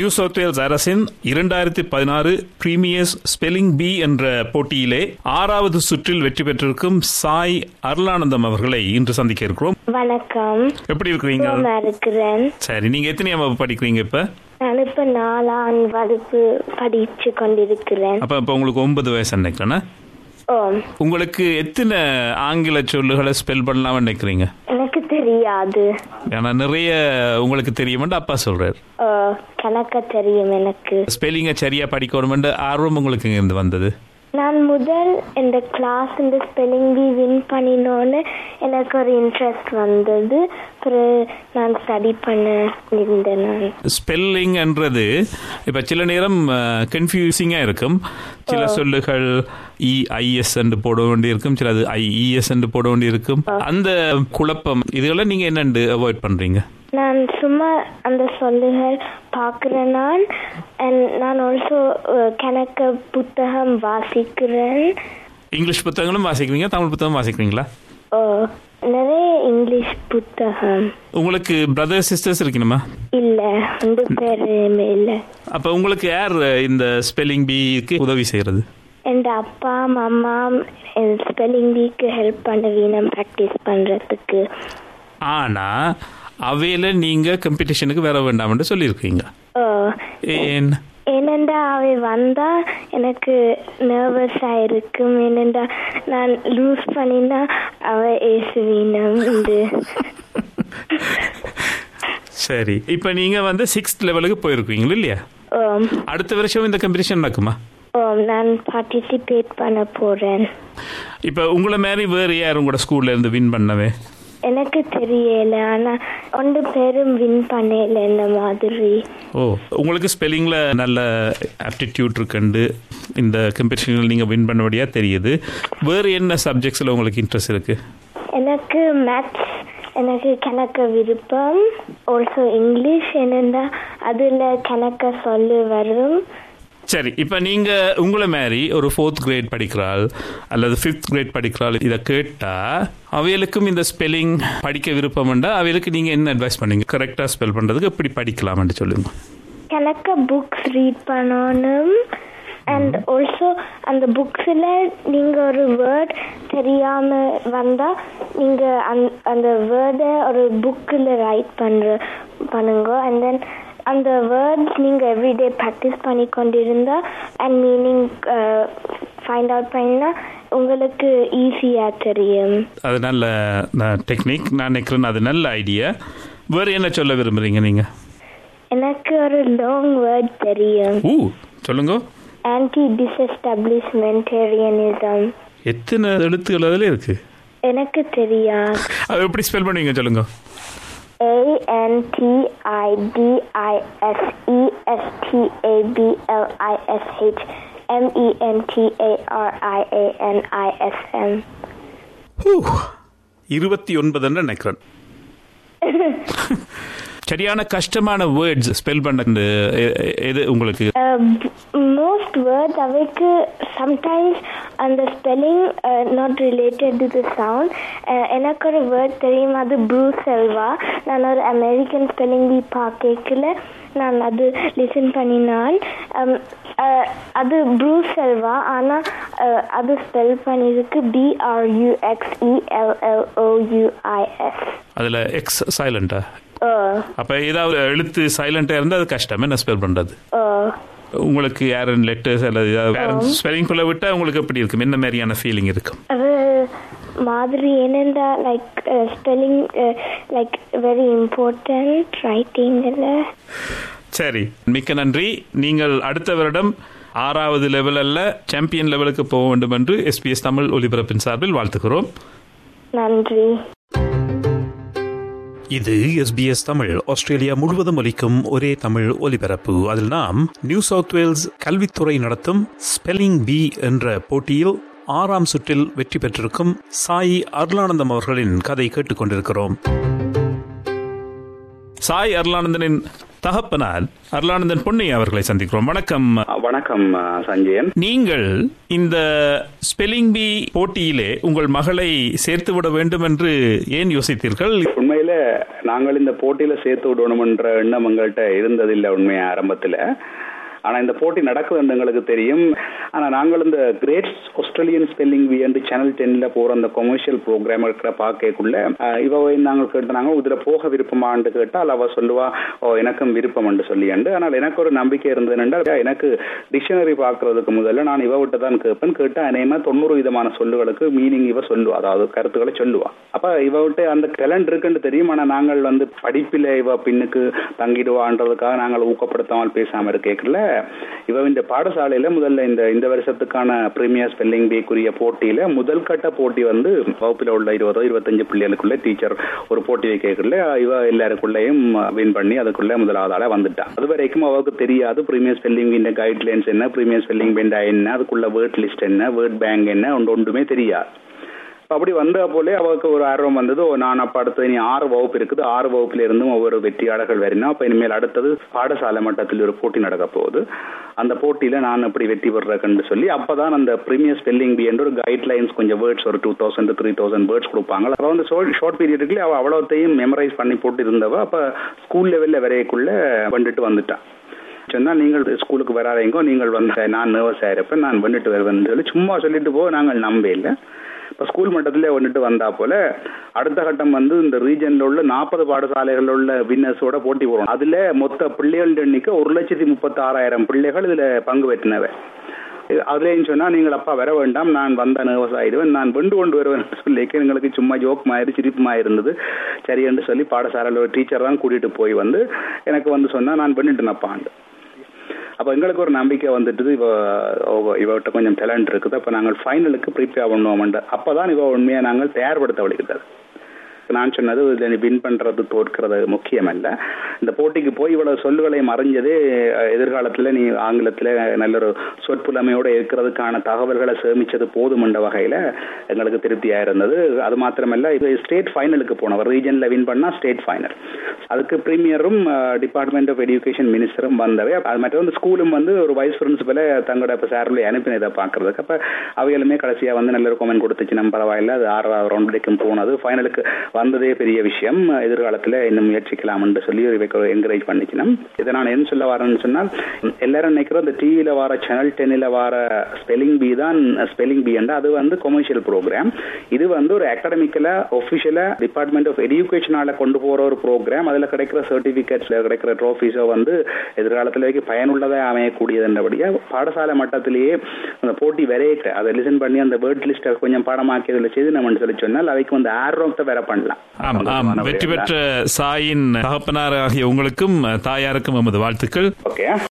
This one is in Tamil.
நியூ சவுத் வேல்ஸ் அரசின் 2016 பிரீமியர்ஸ் ஸ்பெல்லிங் பி என்ற போட்டியிலே 6வது சுற்றில் வெற்றி பெற்றிருக்கும் சாய் அருளானந்தம் அவர்களை இன்று சந்திக்க இருக்கிறோம். வணக்கம். எப்படி இருக்கிறீங்க? சரி, நீங்க எத்தனை வகுப்பு படிக்கிறீங்க? இப்ப நான் இப்ப 4ஆம் வகுப்பு படிச்சு கொண்டிருக்கிறேன். அப்ப உங்களுக்கு 9 வயசு நினைக்கிறேன்னா? உங்களுக்கு எத்தனை ஆங்கில சொல்லுகளை ஸ்பெல் பண்ணலாம் நினைக்கிறீங்க? எனக்கு தெரியாது. ஏன்னா நிறைய உங்களுக்கு தெரியுமென்று அப்பா சொல்றாரு. கணக்க தெரியும். எனக்கு ஸ்பெல்லிங்கை சரியா படிக்கணும்னு ஆர்வம் உங்களுக்கு இருந்து வந்தது? நான் முதல் இந்த கிளாஸ் இந்த ஸ்பெல்லிங் பி வின் பண்ணினோன்னு எனக்கு ஒரு இன்ட்ரெஸ்ட் வந்தது. நான் ஸ்டடி பண்ண இருந்தேன். ஸ்பெல்லிங் என்றது இப்ப சில நேரம் கன்ஃபியூசிங்கா இருக்கும். சில சொல்லுகள் இஐஎஸ் என்று போட வேண்டியிருக்கும், சில அது ஐஇஎஸ் என்று போட வேண்டியிருக்கும். அந்த குழப்பம் இதுகளை நீங்க என்ன அவாய்ட் பண்றீங்க? நான் சும்மா அந்த சொல்லுகள் பார்க்கிறேன். நான் ஆல்சோ கணக்க புத்தகம் வாசிக்கிறேன். இங்கிலீஷ் புத்தகங்களும் வாசிக்கிறீங்க? தமிழ் புத்தகம் வாசிக்கிறீங்களா? நிறைய இங்கிலீஷ் புத்தகம். உங்களுக்கு பிரதர் சிஸ்டர்ஸ் இருக்கணுமா? இல்ல, 2 பேருமே இல்ல. அப்ப உங்களுக்கு யார் இந்த ஸ்பெல்லிங் பிக்கு உதவி செய்யறது? என் அப்பா அம்மா ஸ்பெல்லிங் பிக்கு ஹெல்ப் பண்ணுவீங்க பிராக்டிஸ் பண்றதுக்கு. ஆனா அவையில நீங்க காம்படிஷனுக்கு வர வேண்டாம்னு சொல்லியிருக்கீங்க. ஏனென்றா அவை வந்தா எனக்கு நர்வஸா இருக்கும். ஏனென்றா நான் லூஸ் பண்ணினா அவ ஏசுவீனம். சரி, இப்ப நீங்க 6th லெவலுக்கு போயிருக்கீங்களா இல்லையா? அடுத்த வருஷம் இந்த காம்படிஷன் நடக்குமா? நான் பார்ட்டிசிபேட் பண்ண போறேன். இப்ப உங்களை மாதிரி வேறு யார் உங்களோட ஸ்கூல்ல இருந்து வின் பண்ணவே? எனக்கு தெரியல. ஆனா 2 பேரும் வின் பண்ணல இந்த மாதிரி. உங்களுக்கு ஸ்பெல்லிங்ல நல்ல ஆப்டிடியூட் இருக்குண்டு இந்த காம்படிஷன்ல நீங்க வின் பண்ணபடியா தெரியுது. வேற என்ன சப்ஜெக்ட்ஸ்ல உங்களுக்கு இன்ட்ரெஸ்ட் இருக்கு? எனக்கு மேத்ஸ், எனக்கு கணக்க விருப்பம். ஆல்சோ இங்கிலீஷ், என்னன்னா அதுல கணக்க சொல்லு வரும். சரி, இப்ப நீங்க உங்களை மாதிரி ஒரு 4th கிரேட் படிக்கிறாள் அல்லது 5th கிரேட் படிக்கிறாள், இதை கேட்டா அவைகளுக்கும் இந்த ஸ்பெல்லிங் படிக்க விருப்பம் உண்டா? அவைகளுக்கு நீங்க என்ன அட்வைஸ் பண்ணீங்க? கரெக்டா ஸ்பெல் பண்றதுக்கு எப்படி படிக்கலாம்னு சொல்லுங்க. கணக்க புக்ஸ் ரீட் பண்ணணும். அண்ட் ஆல்சோ அந்த புக்ஸ்ல நீங்க ஒரு வேர்ட் தெரியாம வந்தா நீங்க அந்த வேர்டை ஒரு புக்ல ரைட் பண்ணுங்க. அண்ட் தென் அந்த வேர்ட்ஸ் நீங்க எவ்ரிடே ப்ராக்டிஸ் பண்ணி கொண்டிருந்தா அண்ட் மீனிங் ஃபைண்ட் அவுட் பண்ணினா உங்களுக்கு ஈஸியா தெரியும். அது நல்ல டெக்னிக். நான் நினைக்கிறேன் அது நல்ல ஐடியா. வேற என்ன சொல்ல விரும்புறீங்க நீங்க? எனக்கு ஒரு லாங் வேர்ட் தெரியும். சொல்லுங்க. Antidisestablishmentarianism. எத்தனை எழுத்துக்கள் அதுல இருக்கு? எனக்கு தெரியாது. அது எப்படி ஸ்பெல் பண்ணுவீங்க சொல்லுங்க. ANTIDISESTABLISH MENTALISM. 29 நினைக்கிறேன். சரியான கஷ்டமான வேர்ட்ஸ் ஸ்பெல் பண்ண எது உங்களுக்கு? மோஸ்ட் வேர்ட்ஸ் அவைக்கு சம்டைம்ஸ் அந்த spelling not related to the sound. எனக்கு ஒரு வேர்ட் தெரியும், அது ப்ரூசெல்வா. நான் ஒரு அமெரிக்கன் ஸ்பெல்லிங் பி பார்க்கல, நான் அது லிசன் பண்ணினான். அது ப்ரூசெல்வா, ஆனா அது ஸ்பெல் பண்ணிருக்கு BRUXELLOUIS. அதுல எக்ஸ் சைலண்டா? அப்ப ஏதாவது எழுத்து சைலண்டா இருந்தா அது கஷ்டம் என்ன ஸ்பெல் பண்றது? உங்களுக்கு யாரும் லெட்டர்ஸ் அல்லது ஏதாவது ஸ்பெல்லிங் குள்ள விட்டா உங்களுக்கு எப்படி இருக்கும்? என்ன மாதிரியான ஃபீலிங் இருக்கும்? அது மாதிரி என்னண்டா like spelling like very important writing. சரி, மிக்க நன்றி. நீங்கள் அடுத்த வருடம் 6வது லெவல் அல்ல சாம்பியன் லெவலுக்கு போக வேண்டும் என்று SBS தமிழ் ஒலிபரப்பின் சார்பில் வாழ்த்துகிறோம். நன்றி. இது SBS தமிழ், ஆஸ்திரேலியா முழுவதும் ஒலிக்கும் ஒரே தமிழ் ஒலிபரப்பு. அதில் நாம் நியூ சவுத் வேல்ஸ் கல்வித்துறை நடத்தும் ஸ்பெல்லிங் பி என்ற போட்டியில் 6ஆம் சுற்றில் வெற்றி பெற்றிருக்கும் சாய் அருளானந்தம் அவர்களின் கதை கேட்டுக்கொண்டிருக்கிறோம். சாய் அருளானந்தனின் தகப்பனார் அருளானந்தன் பொன்னையா அவர்களை சந்திக்கிறோம். வணக்கம். வணக்கம் சஞ்சயன். நீங்கள் இந்த ஸ்பெல்லிங் பி போட்டியிலே உங்கள் மகளை சேர்த்து விட வேண்டும் என்று ஏன் யோசித்தீர்கள்? உண்மையில நாங்கள் இந்த போட்டியில சேர்த்து விடணும் என்ற எண்ணம் எங்கள்கிட்ட இருந்ததில்லை உண்மையா ஆரம்பத்துல. ஆனா இந்த போட்டி நடக்குது எங்களுக்கு தெரியும். ஆனா நாங்கள் இந்த கிரேட் ஆஸ்திரேலியன் ஸ்பெல்லிங் பி என்று சேனல் 10ல போற அந்த கொமர்ஷியல் ப்ரோக்ராம் இருக்கிற பாக்கக்குள்ள இவவை நாங்கள் கேட்டாங்க, இதுல போக விருப்பமான்னு கேட்டால் அவ சொல்லுவா, எனக்கும் விருப்பம் என்று சொல்லி. ஆனால் எனக்கு ஒரு நம்பிக்கை இருந்தது. எனக்கு டிக்ஷனரி பாக்குறதுக்கு முதல்ல நான் இவ விட்டு தான் கேட்பேன். கேட்டா அநேகமா 90 விதமான சொல்லுகளுக்கு மீனிங் இவ சொல்லுவா, அதாவது கருத்துக்களை சொல்லுவா. அப்ப இவ விட்டு அந்த டேலண்ட் இருக்குன்னு தெரியும். ஆனா நாங்கள் படிப்பில இவ பின்னுக்கு தங்கிடுவான்றதுக்காக நாங்கள் ஊக்கப்படுத்தாமல் பேசாம இருக்கல. இவ இந்த பாடசாலையில முதல்ல இந்த வருஷத்துக்கான பிரீமியர் ஸ்பெல்லிங் பீக்குரிய போட்டியில முதல் கட்ட போட்டி வகுப்பில் உள்ள 20-25 பிள்ளைகளுக்குள்ள டீச்சர் ஒரு போட்டி வைக்கல. இவ எல்லாருக்குள்ளேயும் வின் பண்ணி அதுக்குள்ள முதலாவது ஆளா வந்துட்டான். அது வரைக்கும் அவருக்கு தெரியாது பிரீமியர் ஸ்பெல்லிங் பீ கைட்லைன்ஸ் என்ன, பிரீமியர் ஸ்பெல்லிங் பீ என்ன, அதுக்குள்ள வேர்ட் லிஸ்ட் என்ன, வேர்ட் பேங்க் என்ன ஒன்றுமே தெரியாது. அப்படி வந்த போலே அவருக்கு ஒரு ஆர்வம் வந்தது. நான் அப்ப அடுத்தது இனி 6 வகுப்பு இருக்குது, 6 வகுப்புல இருந்தும் ஒவ்வொரு வெற்றியாளர்கள் வரணும். அப்ப இனிமேல் அடுத்தது பாடசாலை மட்டத்தில் ஒரு போட்டி நடக்க போகுது. அந்த போட்டியில நான் எப்படி வெற்றி பெறேன்னு சொல்லி அப்பதான் அந்த பிரீமியர் ஸ்பெல்லிங் பி என்ற ஒரு கைட்லைன்ஸ் கொஞ்சம் வேர்ட்ஸ் ஒரு 2000 to 3000 வேர்ட்ஸ் கொடுப்பாங்க. அப்ப வந்து ஷார்ட் பீரியடுக்குள்ள அவ அவ்வளோத்தையும் மெமரைஸ் பண்ணி போட்டு இருந்தவ அப்ப ஸ்கூல் லெவல்ல வரையக்குள்ள வந்துட்டு வந்துட்டான். சொன்னா நீங்கள் ஸ்கூலுக்கு வராதீங்க, நீங்கள் வந்த நான் நர்வஸ் ஆயிருப்பேன், நான் வந்துட்டு வருவேன் சொல்லி சும்மா சொல்லிட்டு நாங்கள் நம்ப இல்லை. இப்ப ஸ்கூல் மட்டத்திலே வந்துட்டு வந்தா போல அடுத்த கட்டம் இந்த ரீஜன்ல உள்ள 40 பாடசாலைகள் உள்ள வின்னர்ஸோட போட்டி போறோம். அதுல மொத்த பிள்ளைகள் எண்ணிக்கை 1,36,000 பிள்ளைகள் இதுல பங்கு பெற்றினவை. அதுலயும் சொன்னா நீங்கள் அப்பா வர வேண்டாம், நான் வந்த நர்வஸ் ஆயிடுவேன், நான் கொண்டு வருவேன் சொல்லி எங்களுக்கு சும்மா ஜோக் மாதிரி சிரிப்புமா இருந்தது. சரி என்று சொல்லி பாடசாலையில் ஒரு டீச்சர் தான் கூட்டிட்டு போய் எனக்கு சொன்னா நான் பண்ணிட்டுனப்பாண்டு. அப்ப எங்களுக்கு ஒரு நம்பிக்கை வந்துட்டு இவட்ட கொஞ்சம் டேலண்ட் இருக்குது, அப்ப நாங்கள் ஃபைனலுக்கு ப்ரிப்பேர் பண்ணுவோம். அப்பதான் இவ உண்மையா நாங்கள் தயார்படுத்த வலிக்கிறது. நான் சொன்னது வின் பண்றது தோற்கிறது முக்கியம் அல்ல. இந்த போட்டிக்கு போய் இவ்வளவு சொல்லுகளை மறைஞ்சதே எதிர்காலத்துல நீ ஆங்கிலத்துல நல்ல ஒரு சொற்புலமையோட இருக்கிறதுக்கான தகவல்களை சேமிச்சது போதும் என்ற வகையில எங்களுக்கு திருப்தியா இருந்தது. அது மாத்திரமல்ல, இது ஸ்டேட் ஃபைனலுக்கு போனவர் ரீஜன்ல வின் பண்ணா ஸ்டேட் ஃபைனல். அதுக்கு பிரீமியரும் டிபார்ட்மெண்ட் ஆஃப் எஜுகேஷன் மினிஸ்டரும் வந்தவை. அது மற்ற ஸ்கூலும் ஒரு வைஸ் பிரின்சிபலை தங்களோட சார்பில் அனுப்பினதை பாக்குறதுக்கு. அப்ப அவைகளுமே கடைசியா நல்ல ஒரு கமெண்ட் கொடுத்துச்சு, நம்ம பரவாயில்ல, அது 6வது ரவுண்ட் வரைக்கும் போனது, ஃபைனலுக்கு வந்ததே பெரிய விஷயம், எதிர்காலத்துல இன்னும் முயற்சிக்கலாம் என்று சொல்லி என்கரேஜ் பண்ணிக்கணும். இதை நான் என்ன சொல்ல வரேன்னு சொன்னால், எல்லாரும் நினைக்கிறோம் இந்த டிவியில வர சேனல் 10ல வர ஸ்பெல்லிங் பி தான் ஸ்பெல்லிங் பி என்ற அது கொமர்ஷியல் ப்ரோக்ராம். இது ஒரு அகாடமிக்கலா ஒபிஷியலா டிபார்ட்மெண்ட் ஆஃப் எஜுகேஷனால கொண்டு போற ஒரு ப்ரோக்ராம். அதுல கிடைக்கிற சர்டிபிகேட்ஸ்ல கிடைக்கிற ட்ரோஃபீஸோ பயனுள்ளதா அமையக்கூடியது என்றபடியா பாடசாலை மட்டத்திலேயே அந்த போட்டி வரைய அதை லிசன் பண்ணி அந்த வேர்ட் லிஸ்ட் கொஞ்சம் பாடமாக்கியதுல செய்து நம்ம சொல்லி சொன்னால் அவைக்கு ஆர்வத்தை வேற பண்ணலாம். வெற்றி பெற்ற சாயின் தகப்பனார் ஆகிய உங்களுக்கும் தாயாருக்கும் எமது வாழ்த்துக்கள்.